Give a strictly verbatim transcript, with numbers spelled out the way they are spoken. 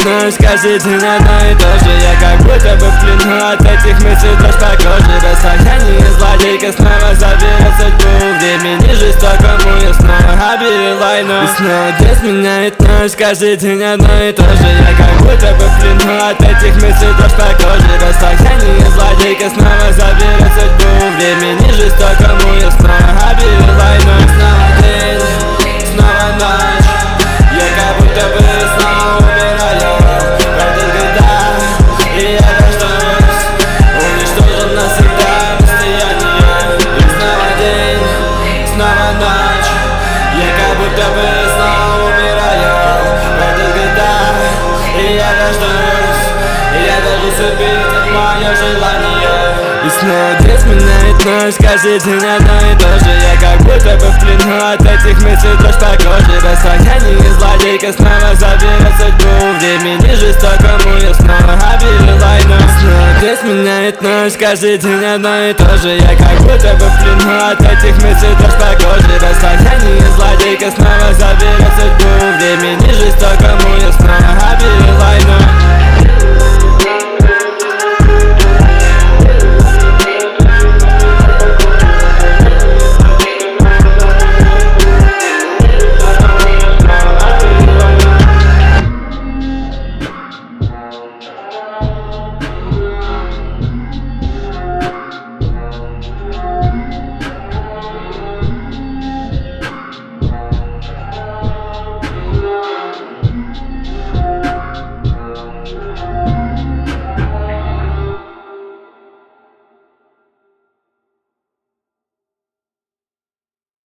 ночь, каждый день одно и то же. Я как будто бы в плену от этих мыслей дрожь по коже. Расстояние злодейка снова заберет судьбу. Времени жестокому я снова объявил войну. И снова здесь меняет ночь, каждый день одно и то же. Я как будто бы в плену от этих мыслей дрожь по коже. Расстояние злодейка снова заберет судьбу. Времени жестокому я снова объявил войну. Снова день, снова ночь. Я как будто бы снова умираю. Пройдут года, и я рождаюсь, уничтожен навсегда расстояние. И снова день, снова ночь. Я как будто бы снова умираю. Пройдут года, и я рождаюсь, и я должен убить мое желание. И снова здесь меняет ночь, каждый день одно и то же. Я как будто бы в плену от этих мыслей дрожь по коже. Расстояние злодейка снова заберет судьбу. Времени жестокому я снова объявил войну. Снова здесь меняет ночь, каждый день одно и то же. Я как будто бы в плену от этих мыслей дрожь по коже. Расстояние злодейка снова заберет судьбу. Времени жестокому я снова объявил войну.